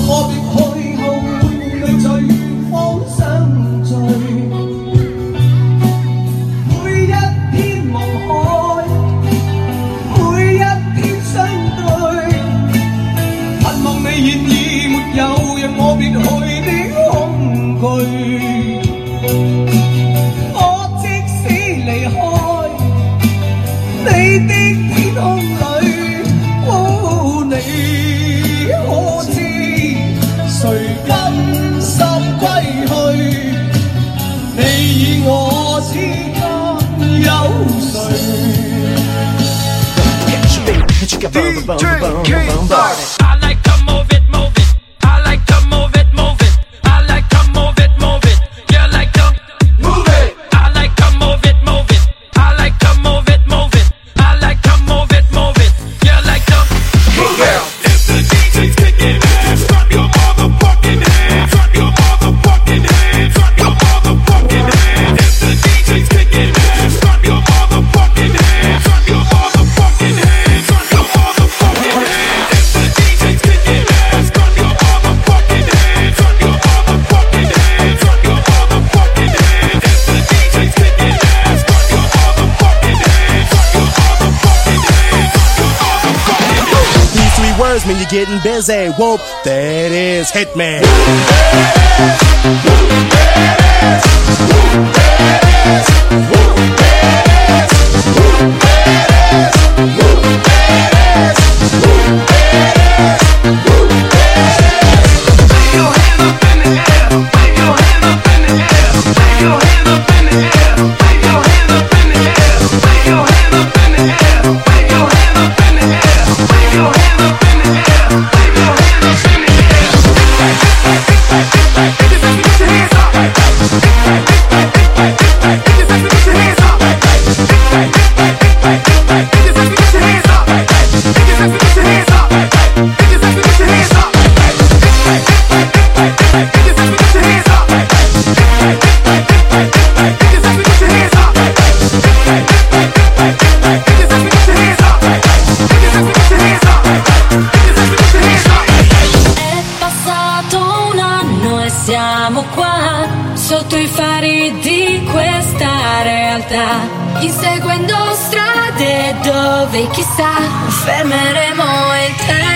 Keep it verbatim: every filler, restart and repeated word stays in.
我別去後會你在遠方相聚，每一天望海，每一天相對，盼望你現已沒有讓我別去的恐懼。我即使離開你的天空裏，哦，你可知誰甘心歸去？你與我之間有誰？D J K-Star I like to move it, move it. I like to move it, move it. I like to move it, move it. You like to move it. I like to move it, move it. I like to move it, move it. I like to move it, move it. You like to move it. If the D J's kicking ass, clap your motherfucking hands. Clap your motherfucking hands. Clap your motherfucking hands. If the D J's kicking ass, clap your motherfucking hands. Clap your motherfucking hands. Clap your motherfucking hands. If the D J's kicking ass, clap your motherfucking hands. Clap your motherfucking hands. Clap your motherfucking hands. If the D J's kicking ass, clap your motherfucking hands. Clap your motherfucking hands. Clap your motherfucking hands. These three words mean you're getting busy. Whoop, that is Hitman. Siamo qua, sotto i fari di questa realtà, inseguendo strade dove chissà fermeremo il tempo.